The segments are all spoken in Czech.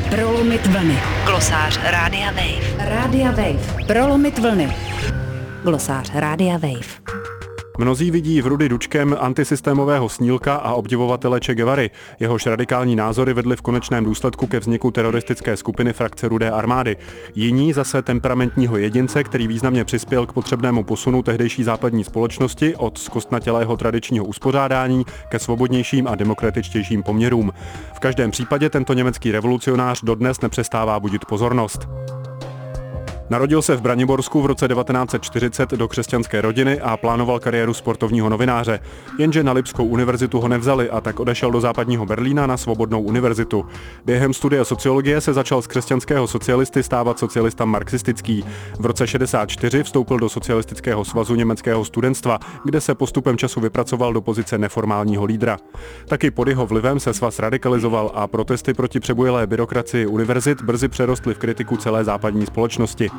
Prolomit vlny. Glosář Rádia Wave. Rádia Wave. Prolomit vlny. Glosář Rádia Wave. Mnozí vidí v Rudy Dučkem antisystémového snílka a obdivovatele Che Guevary. Jehož radikální názory vedly v konečném důsledku ke vzniku teroristické skupiny frakce Rudé armády. Jiní zase temperamentního jedince, který významně přispěl k potřebnému posunu tehdejší západní společnosti od zkostnatělého tradičního uspořádání ke svobodnějším a demokratičtějším poměrům. V každém případě tento německý revolucionář dodnes nepřestává budit pozornost. Narodil se v Braniborsku v roce 1940 do křesťanské rodiny a plánoval kariéru sportovního novináře. Jenže na Lipskou univerzitu ho nevzali a tak odešel do západního Berlína na Svobodnou univerzitu. Během studia sociologie se začal z křesťanského socialisty stávat socialista marxistický. V roce 1964 vstoupil do Socialistického svazu německého studentstva, kde se postupem času vypracoval do pozice neformálního lídra. Taky pod jeho vlivem se svaz radikalizoval a protesty proti přebujelé byrokracii univerzit brzy přerostly v kritiku celé západní společnosti.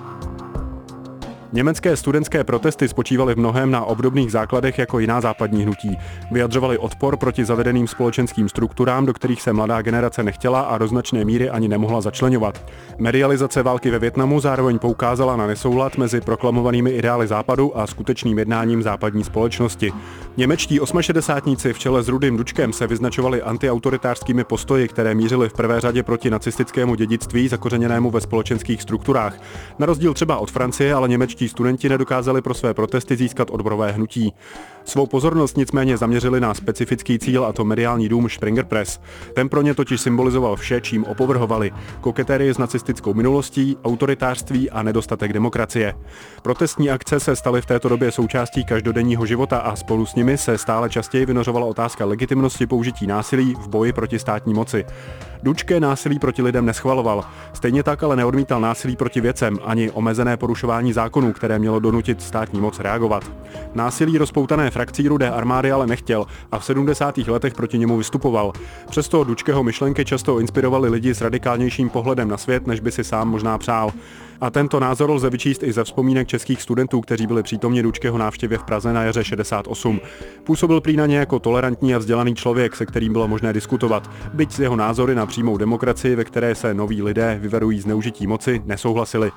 Německé studentské protesty spočívaly v mnohém na obdobných základech jako jiná západní hnutí. Vyjadřovali odpor proti zavedeným společenským strukturám, do kterých se mladá generace nechtěla a do značné míry ani nemohla začleňovat. Medializace války ve Vietnamu zároveň poukázala na nesoulad mezi proklamovanými ideály Západu a skutečným jednáním západní společnosti. Němečtí osmašedesátníci v čele s Rudým Dučkem se vyznačovali antiautoritářskými postoji, které mířily v prvé řadě proti nacistickému dědictví zakořeněnému ve společenských strukturách. Na rozdíl třeba od Francie, ale němečtí studenti nedokázali pro své protesty získat odborové hnutí. Svou pozornost nicméně zaměřili na specifický cíl, a to mediální dům Springer Press. Ten pro ně totiž symbolizoval vše, čím opovrhovali: koketérii s nacistickou minulostí, autoritářství a nedostatek demokracie. Protestní akce se staly v této době součástí každodenního života a spolu s nimi se stále častěji vynořovala otázka legitimnosti použití násilí v boji proti státní moci. Dučke násilí proti lidem neschvaloval. Stejně tak ale neodmítal násilí proti věcem ani omezené porušování zákonů, které mělo donutit státní moc reagovat. Násilí rozpoutané frakcí Rudé armády ale nechtěl a v 70. letech proti němu vystupoval. Přesto Dučkeho myšlenky často inspirovaly lidi s radikálnějším pohledem na svět, než by si sám možná přál. A tento názor lze vyčíst i ze vzpomínek českých studentů, kteří byli přítomni Dučkeho návštěvě v Praze na jaře 68. Působil prý na ně jako tolerantní a vzdělaný člověk, se kterým bylo možné diskutovat, byť s jeho názory na přímou demokracii, ve které se noví lidé vyvarují zneužití moci, nesouhlasili.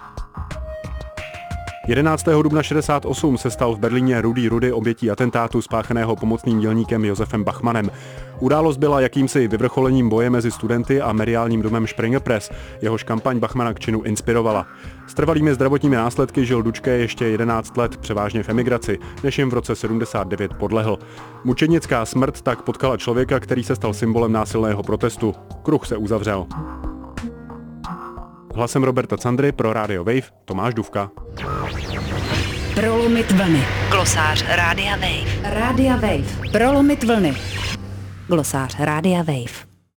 11. dubna 68 se stal v Berlíně Rudý Rudy obětí atentátu spáchaného pomocným dělníkem Josefem Bachmannem. Událost byla jakýmsi vyvrcholením boje mezi studenty a mediálním domem Springer Press, jehož kampaň Bachmana k činu inspirovala. S trvalými zdravotními následky žil Dučke ještě 11 let, převážně v emigraci, než jim v roce 79 podlehl. Mučednická smrt tak potkala člověka, který se stal symbolem násilného protestu. Kruh se uzavřel. Hlasem Roberta Candry pro Radio Wave Tomáš Dufka. Prolomit vlny. Glosář Rádia Wave. Rádia Wave. Prolomit vlny. Glosář Rádia Wave.